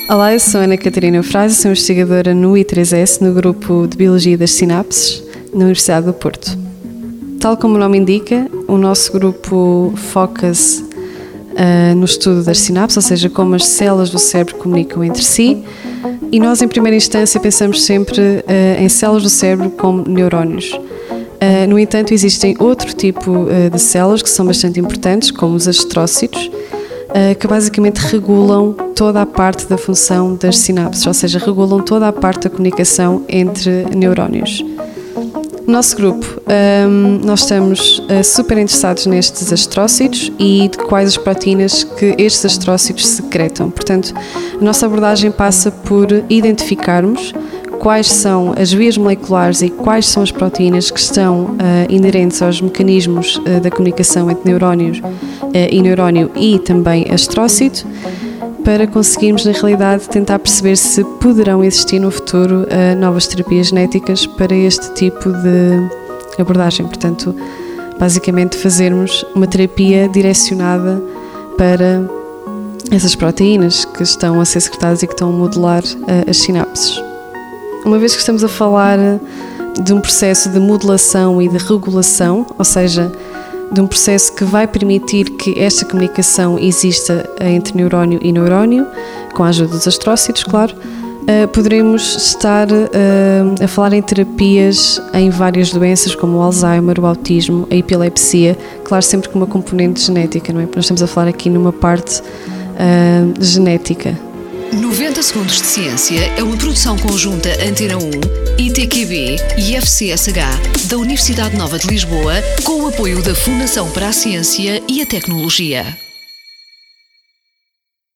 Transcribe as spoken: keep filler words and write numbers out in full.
Olá, eu sou Ana Catarina Eufrásio, sou investigadora no I três S, no grupo de Biologia das Sinapses, na Universidade do Porto. Tal como o nome indica, o nosso grupo foca-se uh, no estudo das sinapses, ou seja, como as células do cérebro comunicam entre si, e nós, em primeira instância, pensamos sempre uh, em células do cérebro como neurónios. Uh, no entanto, existem outro tipo uh, de células que são bastante importantes, como os astrócitos, uh, que basicamente regulam toda a parte da função das sinapses, ou seja, regulam toda a parte da comunicação entre neurónios. No nosso grupo, um, nós estamos uh, super interessados nestes astrócitos e de quais as proteínas que estes astrócitos secretam. Portanto, a nossa abordagem passa por identificarmos quais são as vias moleculares e quais são as proteínas que estão uh, inerentes aos mecanismos uh, da comunicação entre neurónios uh, e neurónio e também astrócito, para conseguirmos, na realidade, tentar perceber se poderão existir no futuro uh, novas terapias genéticas para este tipo de abordagem. Portanto, basicamente fazermos uma terapia direcionada para essas proteínas que estão a ser secretadas e que estão a modelar uh, as sinapses. Uma vez que estamos a falar de um processo de modulação e de regulação, ou seja, de um processo que vai permitir que esta comunicação exista entre neurónio e neurónio, com a ajuda dos astrócitos, claro, poderemos estar a falar em terapias em várias doenças, como o Alzheimer, o autismo, a epilepsia, claro, sempre com uma componente genética, não é? Porque nós estamos a falar aqui numa parte uh, genética. noventa Segundos de Ciência é uma produção conjunta Antena um, I T Q B e F C S H da Universidade Nova de Lisboa, com o apoio da Fundação para a Ciência e a Tecnologia.